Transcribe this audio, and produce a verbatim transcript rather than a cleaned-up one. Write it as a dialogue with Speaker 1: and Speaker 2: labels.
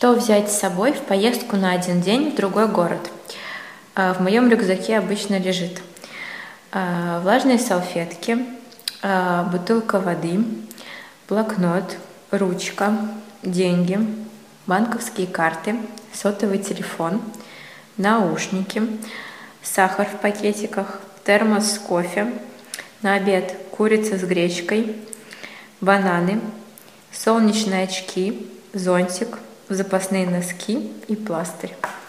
Speaker 1: Что взять с собой в поездку на один день в другой город? В моем рюкзаке обычно лежит влажные салфетки, бутылка воды, блокнот, ручка, деньги, банковские карты, сотовый телефон, наушники, сахар в пакетиках, термос с кофе, на обед курица с гречкой, бананы, солнечные очки, зонтик, запасные носки и пластырь.